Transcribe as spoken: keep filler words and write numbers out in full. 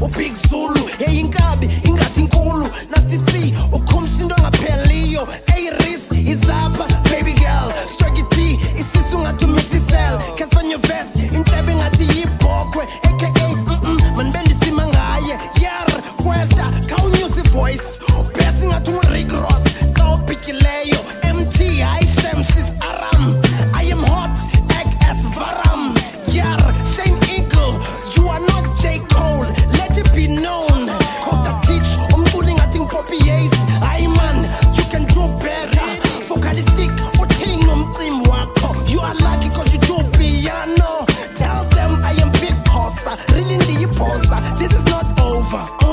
Big Zulu, hey inkabi, ingathi inkulu. Nasty C, ukhumshindo ngapheliyo. Hey Riz, izapha, baby girl. Strike it T, isisu ngathi umitisel. Cast on your vest, intebe ngathi yibhokwe. A K A, mm-mm, man bendisima ngaye. Yar, Questa, kawunyusi voice. Blessing ngathi ungu-Rick Ross, kawupikileyo. M T, I Shem, sis Aram. I am hot, egg as Varam. Yar, Shane Eagle, you are not J. Cole. Let it be known. Cause the teach, umculi ngathi ngipoppi ace. Aye man, you can do better. Vocalistic, uthini nomcimbi wakho. You are lucky cause you do piano. Tell them I am Big Posa, really ndiyiphosa. This is not over.